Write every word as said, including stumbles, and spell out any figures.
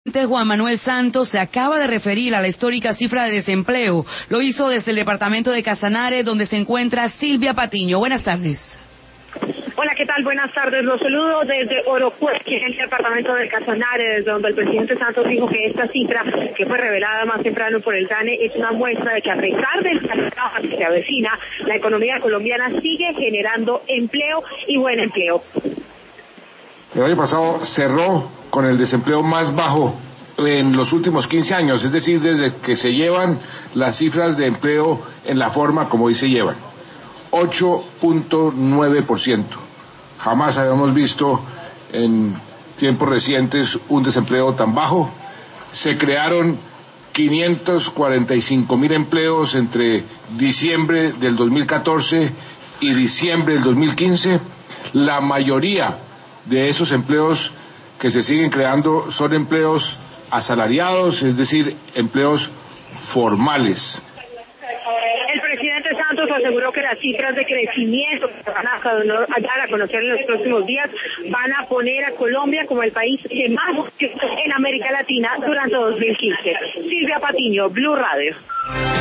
Juan Manuel Santos se acaba de referir a la histórica cifra de desempleo. Lo hizo desde el departamento de Casanare, donde se encuentra Silvia Patiño. Buenas tardes. Hola, ¿qué tal? Buenas tardes. Los saludo desde Orocueque, en el departamento de Casanare, desde donde el presidente Santos dijo que esta cifra, que fue revelada más temprano por el D A N E, es una muestra de que a pesar del trabajo que se avecina, la economía colombiana sigue generando empleo y buen empleo. El año pasado cerró con el desempleo más bajo en los últimos quince años, es decir, desde que se llevan las cifras de empleo en la forma como hoy se llevan. ocho punto nueve por ciento. Jamás habíamos visto en tiempos recientes un desempleo tan bajo. Se crearon quinientos cuarenta y cinco mil empleos entre diciembre del dos mil catorce y diciembre del dos mil quince. La mayoría de esos empleos que se siguen creando son empleos asalariados, es decir, empleos formales. El presidente Santos aseguró que las cifras de crecimiento que van a dar a conocer en los próximos días van a poner a Colombia como el país que más creció en América Latina durante dos mil quince. Silvia Patiño, Blue Radio.